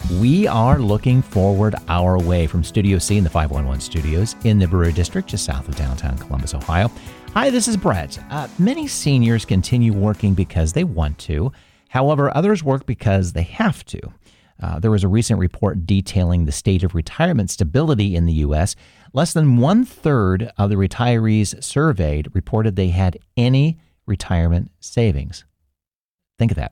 We are looking forward our way from Studio C in the 511 studios in the Brewery District, just south of downtown Columbus, Ohio. Hi, this is Brett. Many seniors continue working because they want to. However, others work because they have to. There was a recent report detailing the state of retirement stability in the U.S. Less than 1/3 of the retirees surveyed reported they had any retirement savings. Think of that.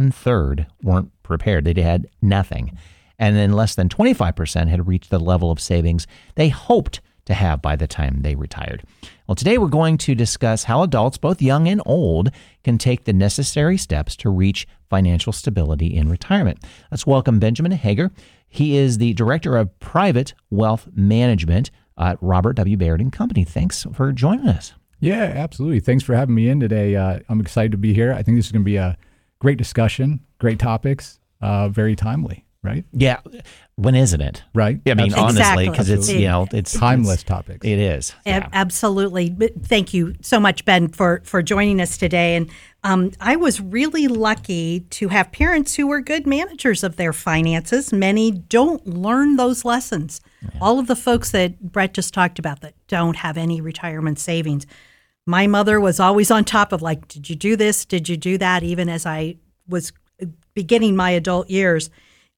1/3 weren't prepared. They had nothing. And then less than 25% had reached the level of savings they hoped to have by the time they retired. Well, today we're going to discuss how adults, both young and old, can take the necessary steps to reach financial stability in retirement. Let's welcome Benjamin Hager. He is the Director of Private Wealth Management at Robert W. Baird & Company. Thanks for joining us. Yeah, absolutely. Thanks for having me in today. I'm excited to be here. I think this is going to be a great discussion, great topics, very timely, right? Yeah. When isn't it? Right. I mean, honestly, because it's, it's timeless topics. It is. Yeah. Absolutely. Thank you so much, Ben, for joining us today. And I was really lucky to have parents who were good managers of their finances. Many don't learn those lessons. Yeah. All of the folks that Brett just talked about that don't have any retirement savings. My mother was always on top of like, did you do this? Did you do that? Even as I was beginning my adult years.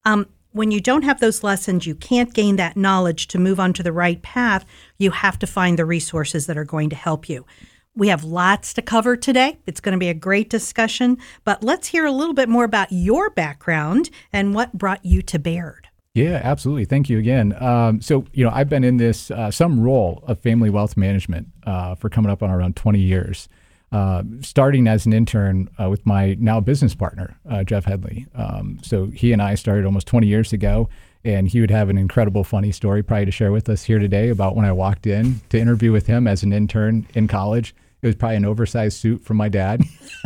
When you don't have those lessons, you can't gain that knowledge to move onto the right path. You have to find the resources that are going to help you. We have lots to cover today. It's going to be a great discussion, but let's hear a little bit more about your background and what brought you to Baird. Yeah, absolutely. Thank you again. So, I've been in this some role of family wealth management for coming up on around 20 years. Starting as an intern with my now business partner, Jeff Headley. So he and I started almost 20 years ago, and he would have an incredible funny story probably to share with us here today about when I walked in to interview with him as an intern in college. It was probably an oversized suit from my dad.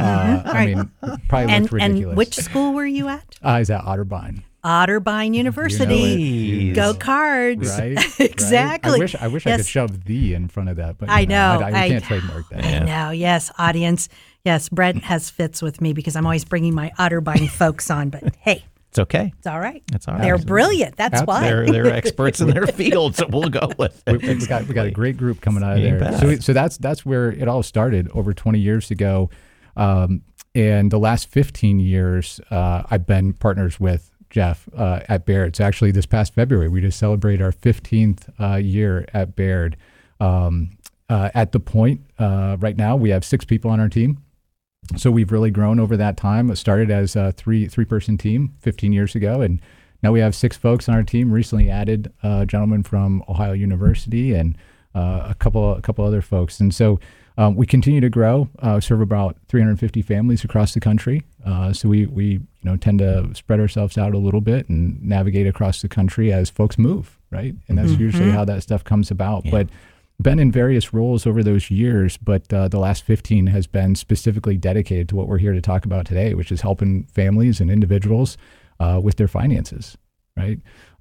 I mean, probably looked ridiculous. And which school were you at? I was at Otterbein. Otterbein University. Go Cards. Right? Exactly. Right? I wish I could shove "the" in front of that, but I know. I can't trademark that. I know. Yes, audience. Yes, Brett has fits with me because I'm always bringing my Otterbein folks on, but hey. It's okay. It's all right. It's all right. They're brilliant. That's why. They're experts in their field, so we'll go with it. We got a great group coming out of there. So that's where it all started over 20 years ago. And the last 15 years, I've been partners with Jeff at Baird. So actually this past February, we just celebrated our 15th year at Baird. At the point right now, we have 6 people on our team. So we've really grown over that time. It started as a three-person team 15 years ago, and now we have 6 folks on our team. Recently added a gentleman from Ohio University and a couple other folks. And so we continue to grow, serve about 350 families across the country. So we tend to spread ourselves out a little bit and navigate across the country as folks move, right? And that's usually how that stuff comes about. Yeah. But been in various roles over those years, but the last 15 has been specifically dedicated to what we're here to talk about today, which is helping families and individuals with their finances, right?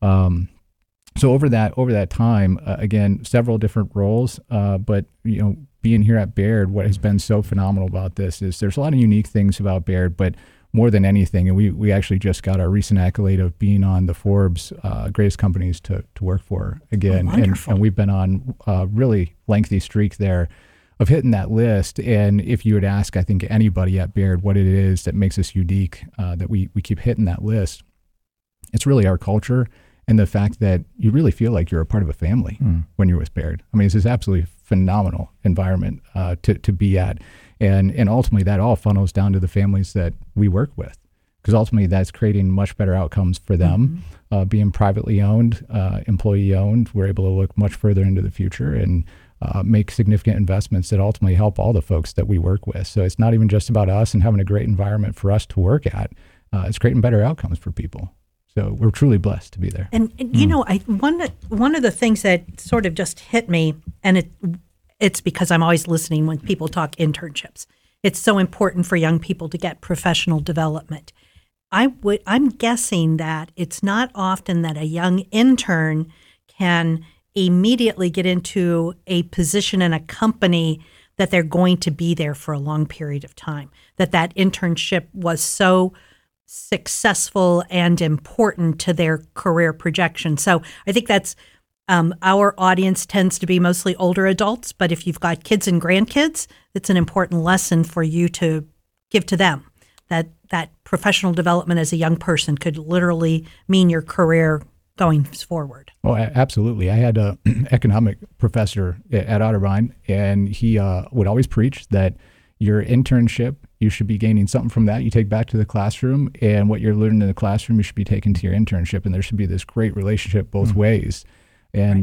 So over that time, again, several different roles, but being here at Baird, what has been so phenomenal about this is there's a lot of unique things about Baird, but more than anything, and we actually just got our recent accolade of being on the Forbes greatest companies to work for again, and we've been on a really lengthy streak there of hitting that list. And if you would ask, I think anybody at Baird what it is that makes us unique, that we keep hitting that list, it's really our culture and the fact that you really feel like you're a part of a family when you're with Baird. I mean, it's this absolutely phenomenal environment to be at. And ultimately, that all funnels down to the families that we work with, because ultimately that's creating much better outcomes for them. Being privately owned, employee owned, we're able to look much further into the future and make significant investments that ultimately help all the folks that we work with. So it's not even just about us and having a great environment for us to work at. It's creating better outcomes for people. So we're truly blessed to be there. And one of the things that sort of just hit me, and it's because I'm always listening when people talk internships. It's so important for young people to get professional development. I'm guessing that it's not often that a young intern can immediately get into a position in a company that they're going to be there for a long period of time, that internship was so successful and important to their career projection. So I think that's our audience tends to be mostly older adults, but if you've got kids and grandkids, it's an important lesson for you to give to them, that professional development as a young person could literally mean your career going forward. Oh, absolutely. I had an economic professor at Otterbein, and he would always preach that your internship, you should be gaining something from that you take back to the classroom, and what you're learning in the classroom, you should be taking to your internship, and there should be this great relationship both ways. And,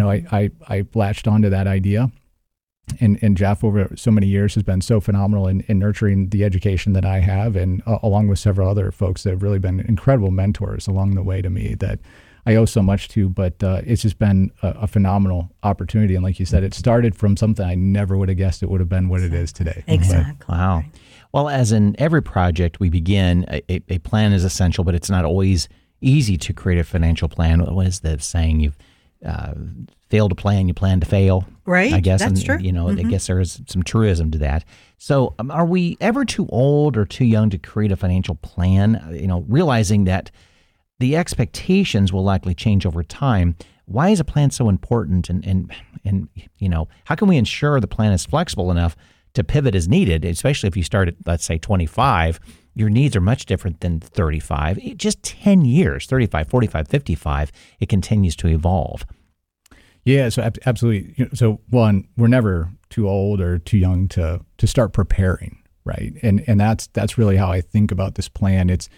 I latched onto that idea. And Jeff, over so many years, has been so phenomenal in nurturing the education that I have, and along with several other folks that have really been incredible mentors along the way to me that I owe so much to. But it's just been a phenomenal opportunity. And like you said, it started from something I never would have guessed it would have been what it is today. Exactly. But, wow. Well, as in every project we begin, a plan is essential, but it's not always easy to create a financial plan. What is the saying? You've fail to plan, you plan to fail. Right. I guess. That's true. I guess there is some truism to that. So are we ever too old or too young to create a financial plan? Realizing that the expectations will likely change over time. Why is a plan so important? And how can we ensure the plan is flexible enough to pivot as needed, especially if you start at, let's say, 25, your needs are much different than 35. Just 10 years, 35, 45, 55, it continues to evolve. Yeah, so absolutely. So one, we're never too old or too young to start preparing, right? And that's really how I think about this plan. It's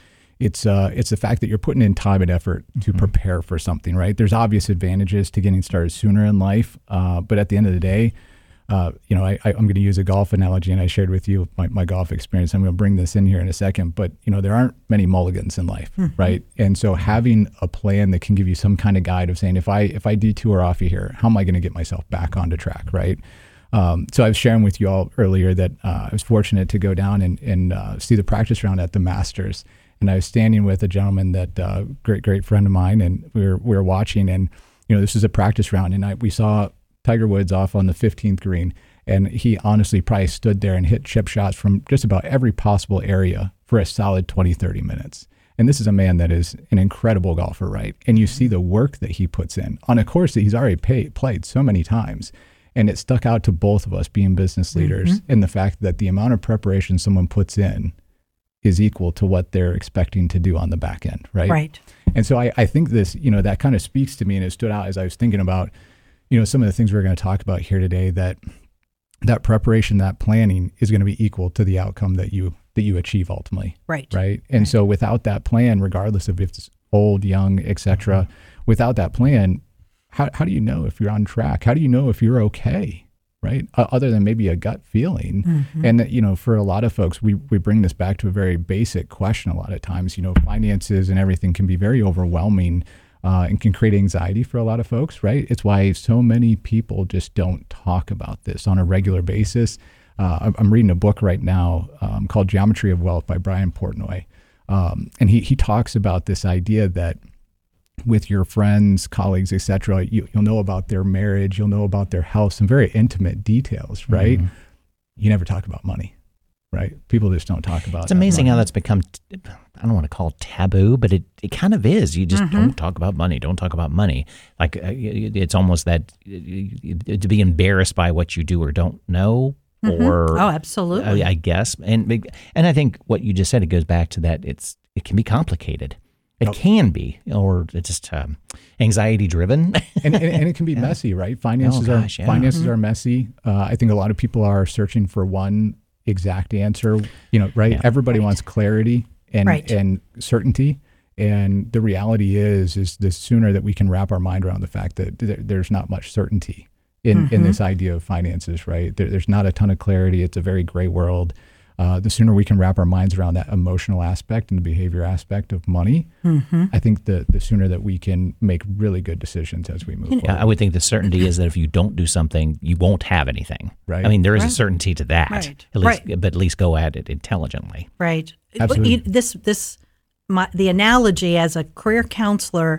the fact that you're putting in time and effort to prepare for something, right? There's obvious advantages to getting started sooner in life, but at the end of the day, I'm going to use a golf analogy, and I shared with you my golf experience. I'm going to bring this in here in a second, but there aren't many mulligans in life, right? And so having a plan that can give you some kind of guide of saying, if I detour off of here, how am I going to get myself back onto track, right? So I was sharing with you all earlier that I was fortunate to go down and see the practice round at the Masters, and I was standing with a gentleman that great friend of mine, and we were watching, and this is a practice round, and we saw Tiger Woods off on the 15th green, and he honestly probably stood there and hit chip shots from just about every possible area for a solid 20, 30 minutes. And this is a man that is an incredible golfer, right? And you see the work that he puts in on a course that he's already played so many times. And it stuck out to both of us being business leaders in the fact that the amount of preparation someone puts in is equal to what they're expecting to do on the back end, right? Right. And so I think this, that kind of speaks to me, and it stood out as I was thinking about some of the things we're going to talk about here today, that preparation, that planning is going to be equal to the outcome that you achieve ultimately. Right. Right. And so without that plan, regardless of if it's old, young, etc., without that plan, how do you know if you're on track? How do you know if you're okay? Right. Other than maybe a gut feeling. And, for a lot of folks, we bring this back to a very basic question a lot of times. Finances and everything can be very overwhelming. And can create anxiety for a lot of folks, right? It's why so many people just don't talk about this on a regular basis. I'm reading a book right now called Geometry of Wealth by Brian Portnoy. And he talks about this idea that with your friends, colleagues, et cetera, you'll know about their marriage, you'll know about their health, some very intimate details, right? You never talk about money. Right. People just don't talk about it. It's amazing how that's become, I don't want to call it taboo, but it kind of is. You just don't talk about money. Don't talk about money. Like it's almost that to be embarrassed by what you do or don't know. Or absolutely. I guess. And I think what you just said, it goes back to that it can be complicated. It can be, or it's just anxiety driven. and it can be messy, right? Finances are messy. I think a lot of people are searching for one exact answer, right? Yeah. Everybody wants clarity and certainty. And the reality is the sooner that we can wrap our mind around the fact that there's not much certainty in this idea of finances, right? There's not a ton of clarity. It's a very gray world. The sooner we can wrap our minds around that emotional aspect and the behavior aspect of money, I think the sooner that we can make really good decisions as we move forward. I would think the certainty is that if you don't do something, you won't have anything. Right. I mean, there is a certainty to that, but at least go at it intelligently. Right. Absolutely. The analogy as a career counselor,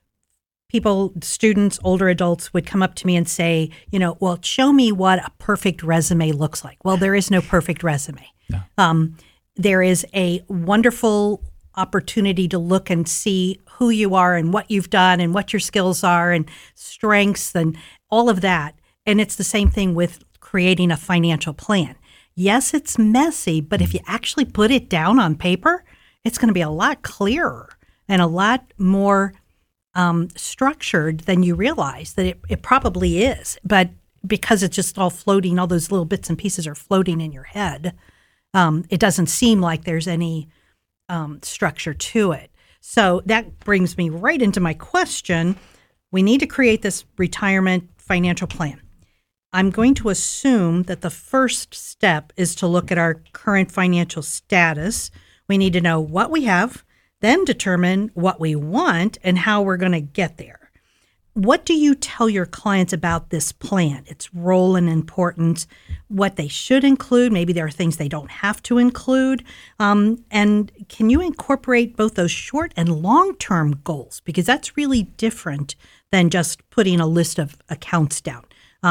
students, older adults would come up to me and say, well, show me what a perfect resume looks like. Well, there is no perfect resume. No. There is a wonderful opportunity to look and see who you are and what you've done and what your skills are and strengths and all of that. And it's the same thing with creating a financial plan. Yes, it's messy, but if you actually put it down on paper, it's going to be a lot clearer and a lot more structured than you realize that it probably is. But because it's just all floating, all those little bits and pieces are floating in your head, it doesn't seem like there's any structure to it. So that brings me right into my question. We need to create this retirement financial plan. I'm going to assume that the first step is to look at our current financial status. We need to know what we have, then determine what we want and how we're going to get there. What do you tell your clients about this plan, its role and importance, what they should include? Maybe there are things they don't have to include. And can you incorporate both those short and long-term goals? Because that's really different than just putting a list of accounts down.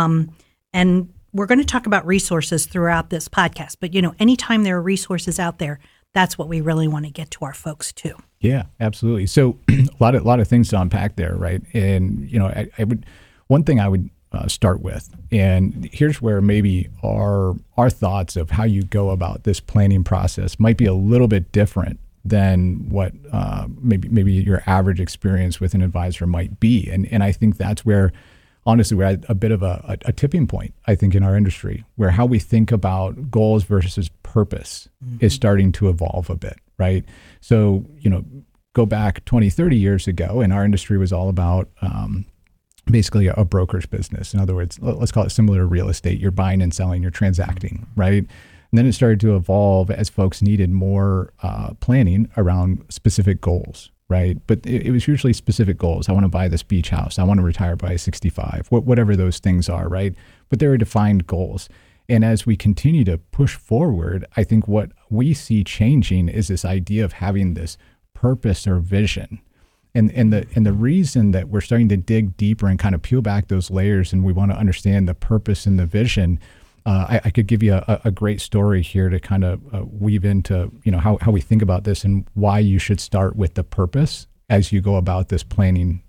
And we're going to talk about resources throughout this podcast. But, anytime there are resources out there, that's what we really want to get to our folks too. Yeah, absolutely. So a lot of things to unpack there, right? And one thing I would start with, and here's where maybe our thoughts of how you go about this planning process might be a little bit different than what maybe your average experience with an advisor might be, and I think that's where. Honestly, we're at a bit of a tipping point, I think, in our industry, where how we think about goals versus purpose is starting to evolve a bit, right? So, go back 20, 30 years ago, and our industry was all about basically a broker's business. In other words, let's call it similar to real estate. You're buying and selling, you're transacting, right? And then it started to evolve as folks needed more planning around specific goals. Right. But it was usually specific goals. I want to buy this beach house. I want to retire by 65, whatever those things are. Right. But there are defined goals. And as we continue to push forward, I think what we see changing is this idea of having this purpose or vision. And the reason that we're starting to dig deeper and kind of peel back those layers and we want to understand the purpose and the vision. I could give you a great story here to kind of weave into how we think about this and why you should start with the purpose as you go about this planning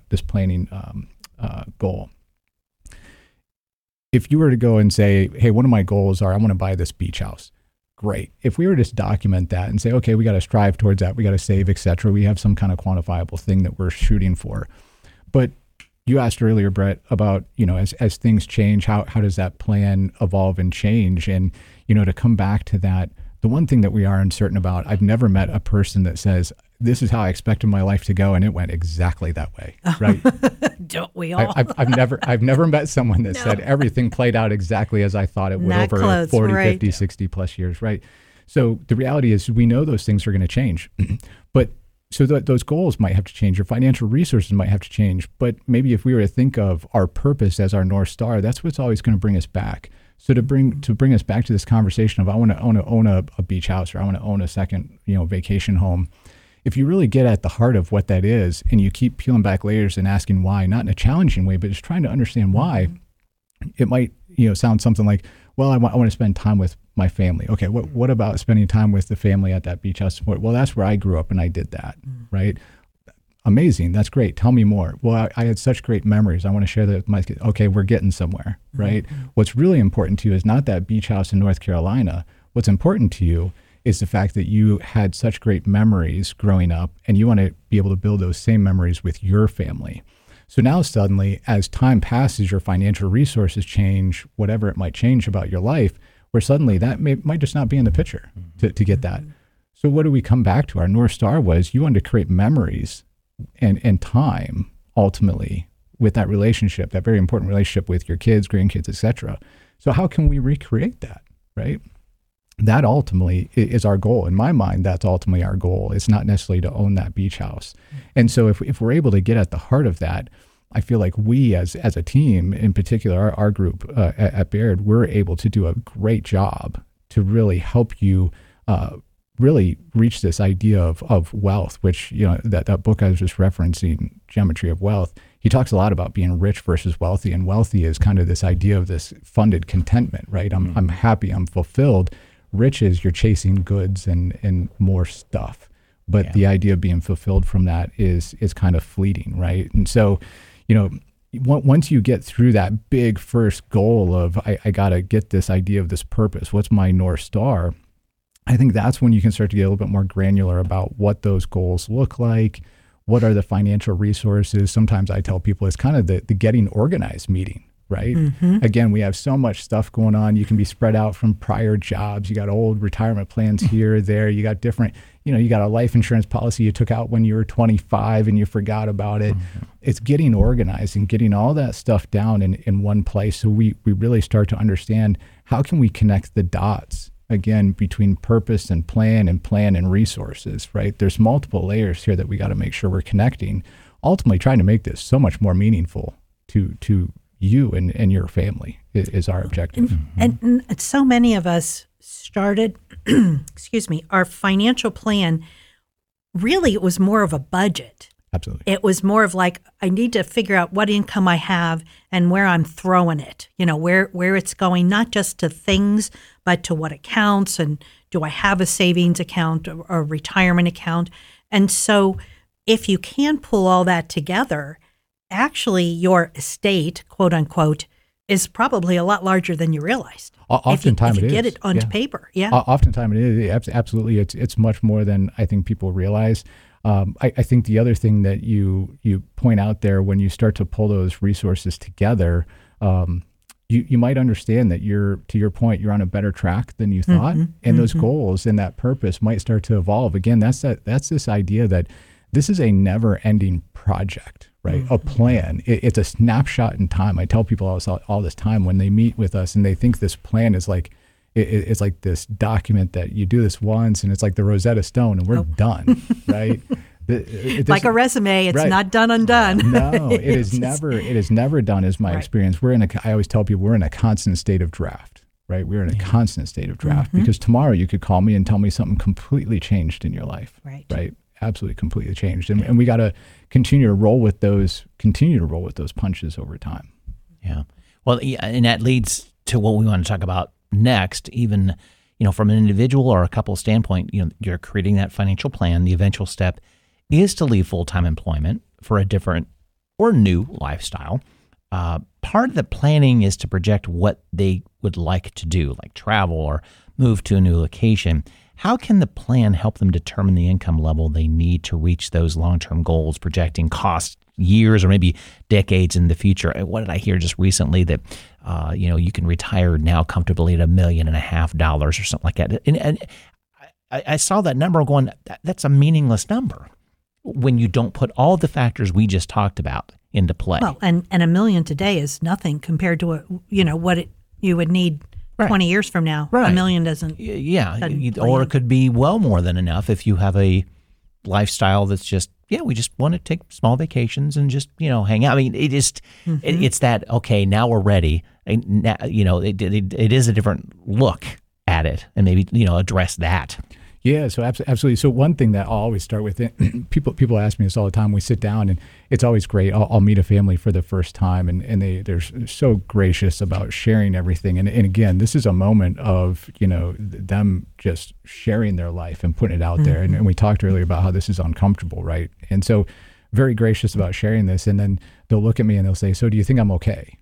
goal. If you were to go and say, hey, one of my goals are I want to buy this beach house, great. If we were to just document that and say, okay, we got to strive towards that, we got to save, et cetera, we have some kind of quantifiable thing that we're shooting for. But you asked earlier, Brett, about, as things change, how does that plan evolve and change? And, to come back to that, the one thing that we are uncertain about, I've never met a person that says, this is how I expected my life to go, and it went exactly that way, right? Don't we all? I've never met someone that said everything played out exactly as I thought it would over close, 40, right. 50, 60 plus years, right? So the reality is we know those things are going to change, but so those goals might have to change. Your financial resources might have to change. But maybe if we were to think of our purpose as our North Star, that's what's always going to bring us back. So to bring us back to this conversation of I want to own a beach house, or I want to own a second vacation home. If you really get at the heart of what that is, and you keep peeling back layers and asking why, not in a challenging way, but just trying to understand why, it might sound something like, well, I want to spend time with my family. Okay, what about spending time with the family at that beach house? Well, that's where I grew up and I did that, right? Amazing. That's great. Tell me more. Well, I had such great memories. I want to share that with my kids. Okay, we're getting somewhere, right? What's really important to you is not that beach house in North Carolina. What's important to you is the fact that you had such great memories growing up and you want to be able to build those same memories with your family. So now suddenly, as time passes, your financial resources change, whatever it might change about your life, where suddenly that might just not be in the picture to get that. So what do we come back to? Our North Star was you wanted to create memories and time, ultimately, with that relationship, that very important relationship with your kids, grandkids, et cetera. So how can we recreate that, right? That ultimately is our goal. In my mind, that's ultimately our goal. It's not necessarily to own that beach house. And so if we're able to get at the heart of that, I feel like we as a team, in particular, our group at Baird, we're able to do a great job to really help you really reach this idea of wealth, which, that book I was just referencing, Geometry of Wealth, he talks a lot about being rich versus wealthy. And wealthy is kind of this idea of this funded contentment, right? I'm happy, I'm fulfilled. Rich is you're chasing goods and more stuff. but the idea of being fulfilled from that is kind of fleeting, right? And so, once you get through that big first goal of I got to get this idea of this purpose, what's my North Star? I think that's when you can start to get a little bit more granular about what those goals look like. What are the financial resources? Sometimes I tell people it's kind of the getting organized meeting, right? Again, we have so much stuff going on. You can be spread out from prior jobs. You got old retirement plans here, there. You got different, you got a life insurance policy you took out when you were 25 and you forgot about it. It's getting organized and getting all that stuff down in one place. So we really start to understand how can we connect the dots again, between purpose and plan and resources, right? There's multiple layers here that we got to make sure we're connecting, ultimately trying to make this so much more meaningful to you and your family is our objective. And so many of us started, our financial plan, really it was more of a budget. Absolutely. It was more of like, I need to figure out what income I have and where I'm throwing it, where it's going, not just to things, but to what accounts, and do I have a savings account or a retirement account? And so if you can pull all that together, actually your estate, quote unquote, is probably a lot larger than you realized. Oftentimes if you it get is. it onto paper. Yeah. Oftentimes it is. Absolutely. It's much more than I think people realize. I think the other thing that you point out there, when you start to pull those resources together, you might understand that to your point, you're on a better track than you thought, and those goals and that purpose might start to evolve. Again, that's this idea that this is a never-ending project, right? A plan. It's a snapshot in time. I tell people all this time when they meet with us and they think this plan is like, it's like this document that you do this once and it's like the Rosetta Stone and we're done, right? Like a resume, it's not done undone. No, it is never done, is my experience. I always tell people we're in a constant state of draft, right? We're in a constant state of draft because tomorrow you could call me and tell me something completely changed in your life, right? Absolutely completely changed. And we got to continue to roll with those punches over time. Yeah. Well, and that leads to what we want to talk about next, even, from an individual or a couple standpoint, you're creating that financial plan. The eventual step is to leave full-time employment for a different or new lifestyle. Part of the planning is to project what they would like to do, like travel or move to a new location. How can the plan help them determine the income level they need to reach those long-term goals, projecting costs years or maybe decades in the future? What did I hear just recently that, you can retire now comfortably at $1.5 million or something like that. And I saw that number going, that's a meaningless number when you don't put all the factors we just talked about into play. Well, and $1 million today is nothing compared to what you would need 20 years from now. $1 million doesn't. Yeah. Or it could be well more than enough if you have a lifestyle that's just, we just want to take small vacations and just, hang out. I mean, it's that, okay, now we're ready. And now, it is a different look at it, and maybe, address that. Yeah, so absolutely. So one thing that I'll always start with, people ask me this all the time. We sit down and it's always great. I'll meet a family for the first time and they're so gracious about sharing everything. And again, this is a moment of, them just sharing their life and putting it out there. And we talked earlier about how this is uncomfortable, right? And so very gracious about sharing this. And then they'll look at me and they'll say, so do you think I'm okay?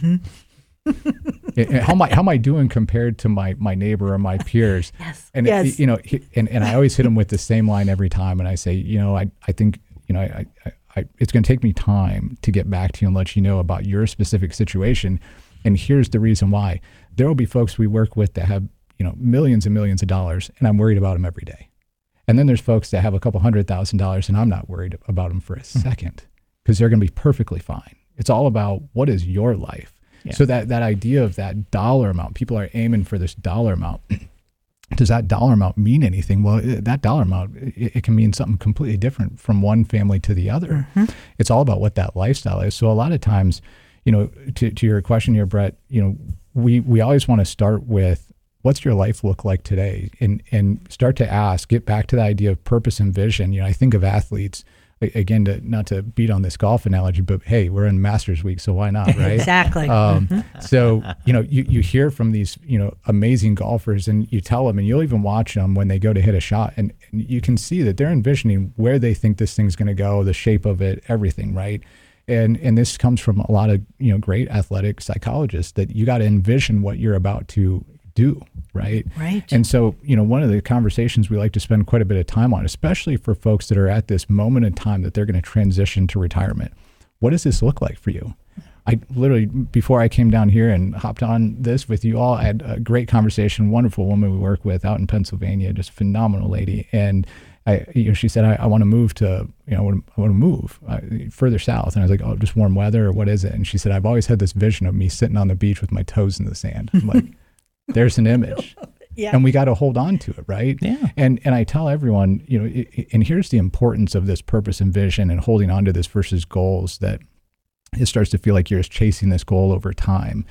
How am I doing compared to my neighbor or my peers? Yes. And and I always hit them with the same line every time. And I say, I think it's going to take me time to get back to you and let you know about your specific situation. And here's the reason why. There will be folks we work with that have millions and millions of dollars, and I'm worried about them every day. And then there's folks that have a couple $100,000, and I'm not worried about them for a second because they're going to be perfectly fine. It's all about what is your life. Yeah. So that idea of that dollar amount, people are aiming for this dollar amount. Does that dollar amount mean anything? Well, that dollar amount, it can mean something completely different from one family to the other. It's all about what that lifestyle is. So a lot of times, to your question here, Brett, we always want to start with what's your life look like today, and start to get back to the idea of purpose and vision. I think of athletes. again, not to beat on this golf analogy, but hey, we're in Masters Week, so why not, right? Exactly. So, you hear from these, amazing golfers, and you tell them, and you'll even watch them when they go to hit a shot, and you can see that they're envisioning where they think this thing's going to go, the shape of it, everything, right? And this comes from a lot of, great athletic psychologists, that you got to envision what you're about to do, right? Right. And so, one of the conversations we like to spend quite a bit of time on, especially for folks that are at this moment in time that they're going to transition to retirement. What does this look like for you? I literally, before I came down here and hopped on this with you all, I had a great conversation, wonderful woman we work with out in Pennsylvania, just phenomenal lady. And she said, I want to move to, I want to move further south. And I was like, oh, just warm weather, or what is it? And she said, I've always had this vision of me sitting on the beach with my toes in the sand. I'm like, there's an image. Yeah. And we got to hold on to it, right? Yeah. And I tell everyone, and here's the importance of this purpose and vision and holding on to this versus goals, that it starts to feel like you're just chasing this goal over time.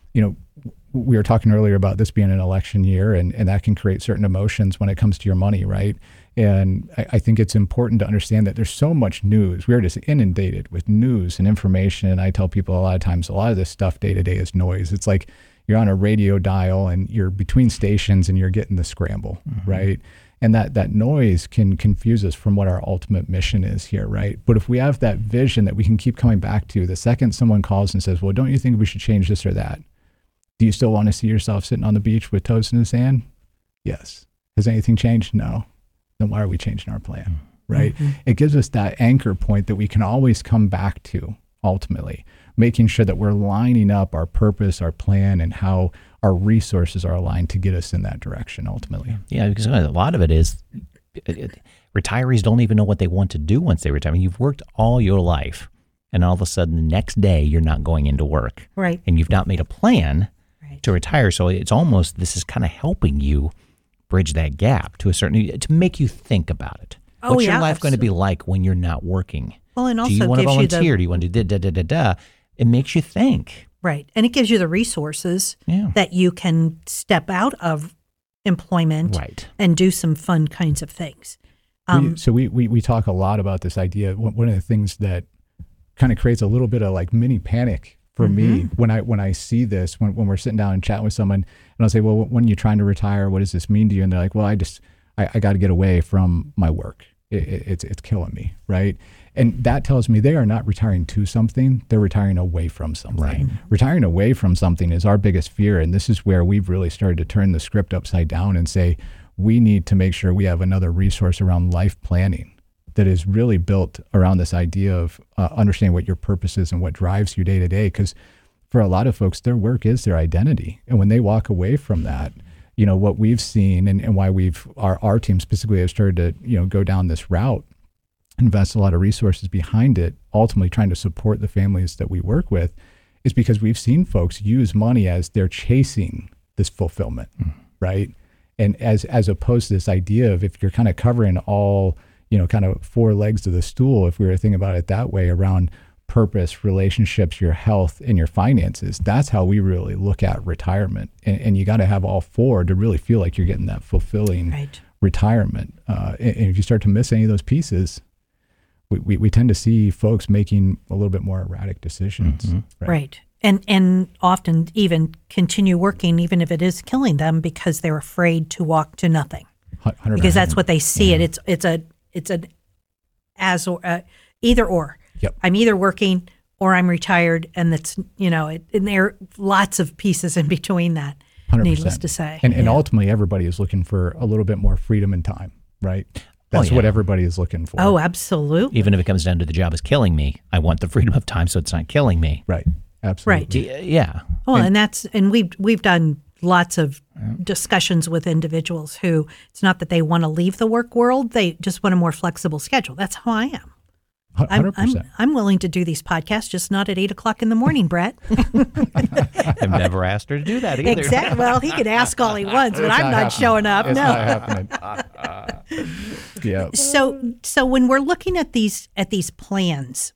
We were talking earlier about this being an election year, and that can create certain emotions when it comes to your money, right? And I think it's important to understand that there's so much news. We're just inundated with news and information. And I tell people a lot of times, a lot of this stuff day to day is noise. It's like you're on a radio dial and you're between stations and you're getting the scramble, right? And that noise can confuse us from what our ultimate mission is here, right? But if we have that vision that we can keep coming back to, the second someone calls and says, well, don't you think we should change this or that? Do you still want to see yourself sitting on the beach with toes in the sand? Yes. Has anything changed? No. Then why are we changing our plan, right? It gives us that anchor point that we can always come back to, ultimately, making sure that we're lining up our purpose, our plan, and how our resources are aligned to get us in that direction, ultimately. Yeah, because a lot of it is retirees don't even know what they want to do once they retire. I mean, you've worked all your life, and all of a sudden the next day you're not going into work. Right. And you've not made a plan to retire. So it's almost, this is kind of helping you bridge that gap to a certain, to make you think about it. What's your life going to be like when you're not working? Well, and also do you want to gives volunteer? Do you want to do It makes you think. Right. And it gives you the resources that you can step out of employment and do some fun kinds of things. So we talk a lot about this idea. One of the things that kind of creates a little bit of like mini panic for me when I see this, when we're sitting down and chatting with someone, and I'll say, well, when you're trying to retire, what does this mean to you? And they're like, well, I got to get away from my work. It's killing me, right? And that tells me they are not retiring to something, they're retiring away from something. Right. Retiring away from something is our biggest fear, and this is where we've really started to turn the script upside down and say, we need to make sure we have another resource around life planning that is really built around this idea of understanding what your purpose is and what drives you day to day. Because for a lot of folks, their work is their identity. And when they walk away from that, what we've seen and why our team specifically have started to, go down this route, invest a lot of resources behind it, ultimately trying to support the families that we work with, is because we've seen folks use money as they're chasing this fulfillment, right? And as opposed to this idea of, if you're kind of covering all, kind of four legs of the stool, if we were thinking about it that way, around purpose, relationships, your health, and your finances, that's how we really look at retirement. And you got to have all four to really feel like you're getting that fulfilling retirement. And if you start to miss any of those pieces, we tend to see folks making a little bit more erratic decisions. Right. And often even continue working even if it is killing them because they're afraid to walk to nothing. 100%. Because that's what they see it. It's an as or either or. Yep. I'm either working or I'm retired, and that's and there are lots of pieces in between that. 100%. Needless to say, and ultimately everybody is looking for a little bit more freedom and time, right? That's what everybody is looking for. Oh, absolutely. Even if it comes down to the job is killing me, I want the freedom of time so it's not killing me. Right. Absolutely. Right. Yeah. Well, and we've done lots of discussions with individuals who, it's not that they want to leave the work world, they just want a more flexible schedule. That's how I am. 100%. I'm willing to do these podcasts, just not at 8:00 in the morning, Brett. I've never asked her to do that either. Exactly. Well, he can ask all he wants, but I'm not showing up. It's no. not happening. Yeah. So when we're looking at these plans,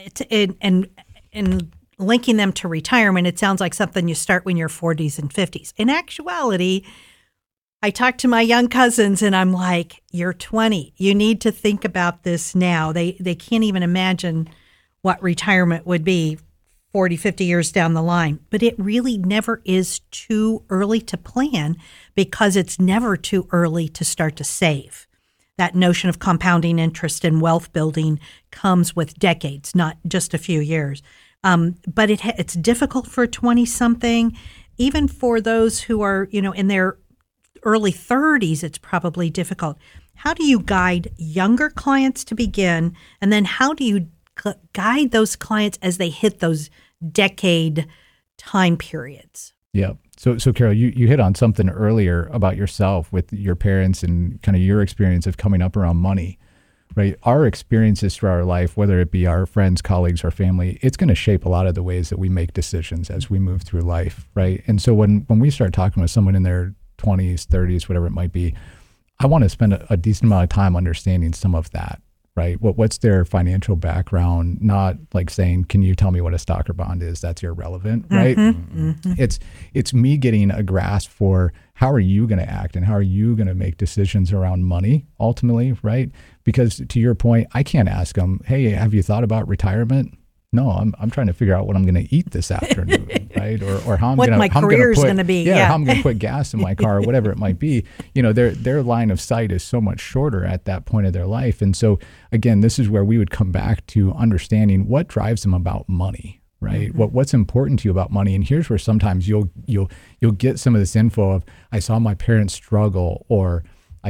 and linking them to retirement, it sounds like something you start when you're 40s and 50s. In actuality, I talk to my young cousins and I'm like, you're 20. You need to think about this now. They can't even imagine what retirement would be 40, 50 years down the line. But it really never is too early to plan, because it's never too early to start to save. That notion of compounding interest and wealth building comes with decades, not just a few years. But it's difficult for a 20-something. Even for those who are, in their early 30s, it's probably difficult. How do you guide younger clients to begin? And then how do you guide those clients as they hit those decade time periods? Yeah. So Carol, you hit on something earlier about yourself with your parents and kind of your experience of coming up around money, right? Our experiences throughout our life, whether it be our friends, colleagues, or family, it's going to shape a lot of the ways that we make decisions as we move through life, right? And so when we start talking with someone in their 20s, 30s, whatever it might be, I want to spend a decent amount of time understanding some of that, right? What's their financial background? Not like saying, can you tell me what a stock or bond is? That's irrelevant, right? Mm-hmm. It's me getting a grasp for how are you going to act and how are you going to make decisions around money ultimately, right? Because to your point, I can't ask them, hey, have you thought about retirement? No, I'm trying to figure out what I'm going to eat this afternoon, right? Or how I'm going to my career's going to be. Yeah, how I'm going to put gas in my car or whatever it might be. Their line of sight is so much shorter at that point of their life. And so again, this is where we would come back to understanding what drives them about money, right? Mm-hmm. What's important to you about money. And here's where sometimes you'll get some of this info of, I saw my parents struggle, or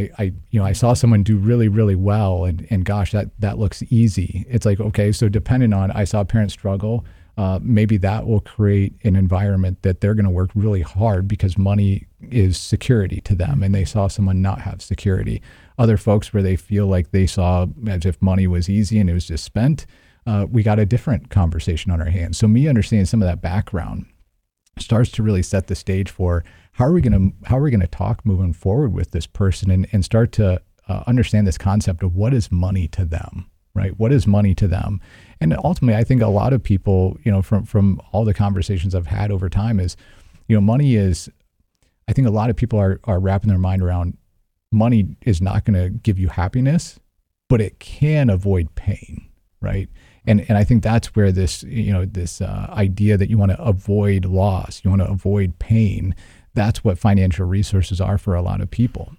I saw someone do really, really well, and gosh, that looks easy. It's like, okay, so depending on, I saw parents struggle, maybe that will create an environment that they're going to work really hard because money is security to them, and they saw someone not have security. Other folks where they feel like they saw as if money was easy and it was just spent, we got a different conversation on our hands. So me understanding some of that background starts to really set the stage for how are we going to talk moving forward with this person, and start to understand this concept of what is money to them, right? What is money to them? And ultimately, I think a lot of people, from all the conversations I've had over time is, money is, I think a lot of people are wrapping their mind around money is not going to give you happiness, but it can avoid pain, right? And I think that's where this, this idea that you want to avoid loss, you want to avoid pain, that's what financial resources are for a lot of people.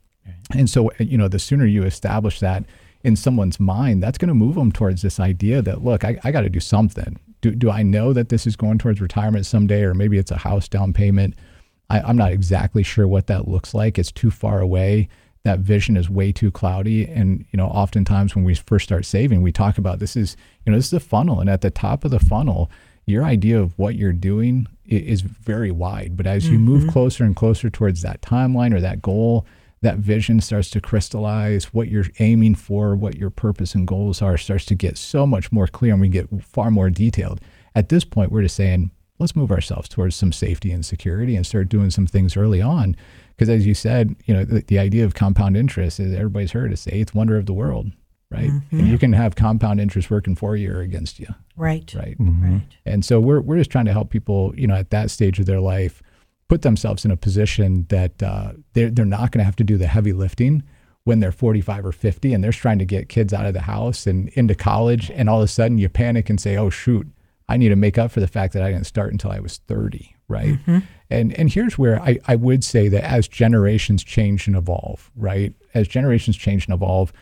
And so, the sooner you establish that in someone's mind, that's going to move them towards this idea that, look, I got to do something. Do I know that this is going towards retirement someday, or maybe it's a house down payment? I'm not exactly sure what that looks like. It's too far away. That vision is way too cloudy. And, oftentimes when we first start saving, we talk about this is a funnel. And at the top of the funnel, your idea of what you're doing is very wide. But as you move closer and closer towards that timeline or that goal, that vision starts to crystallize. What you're aiming for, what your purpose and goals are, starts to get so much more clear, and we get far more detailed. At this point, we're just saying, let's move ourselves towards some safety and security and start doing some things early on. Because as you said, the idea of compound interest, is everybody's heard, it's the eighth wonder of the world, right? Mm-hmm. And you can have compound interest working for you or against you. Right. Right. Mm-hmm. Right. And so we're just trying to help people, at that stage of their life, put themselves in a position that they're not going to have to do the heavy lifting when they're 45 or 50 and they're trying to get kids out of the house and into college, and all of a sudden you panic and say, oh shoot, I need to make up for the fact that I didn't start until I was 30, right? Mm-hmm. And here's where I would say that as generations change and evolve, right? As generations change and evolve,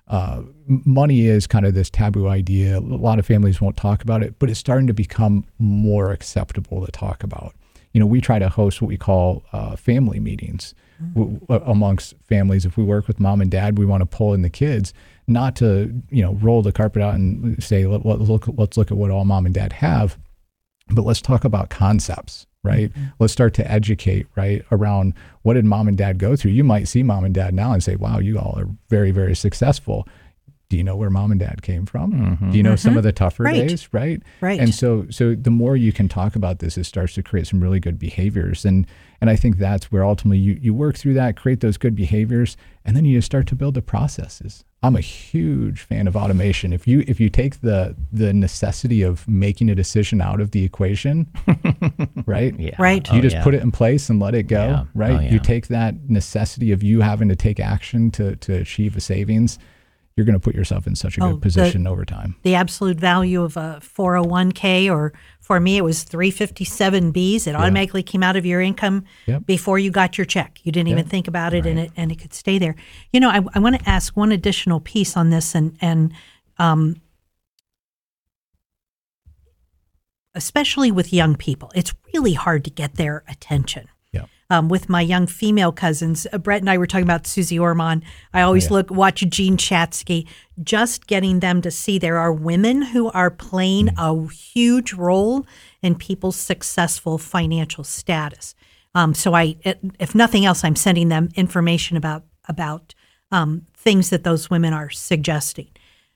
money is kind of this taboo idea. A lot of families won't talk about it, but it's starting to become more acceptable to talk about. We try to host what we call family meetings amongst families. If we work with mom and dad, we want to pull in the kids, not to, roll the carpet out and say, let's look at what all mom and dad have, but let's talk about concepts, right? Mm-hmm. Let's start to educate, right, around what did mom and dad go through. You might see mom and dad now and say, wow, you all are very, very successful. do you know where mom and dad came from? Do you know some of the tougher days, right? Right. And so the more you can talk about this, it starts to create some really good behaviors. And I think that's where ultimately you work through that, create those good behaviors, and then you start to build the processes. I'm a huge fan of automation. If you take the necessity of making a decision out of the equation, right? Yeah. Right. You just put it in place and let it go, Yeah. right? Oh, yeah. You take that necessity of you having to take action to achieve a savings, you're going to put yourself in such a good position over time. The absolute value of a 401k, or for me, it was 357Bs. It automatically came out of your income before you got your check. You didn't even think about it, and it could stay there. You know, I want to ask one additional piece on this, and especially with young people, it's really hard to get their attention. With my young female cousins, Brett and I were talking about Susie Orman. I always watch Jean Chatzky, just getting them to see there are women who are playing a huge role in people's successful financial status. So if nothing else, I'm sending them information about things that those women are suggesting.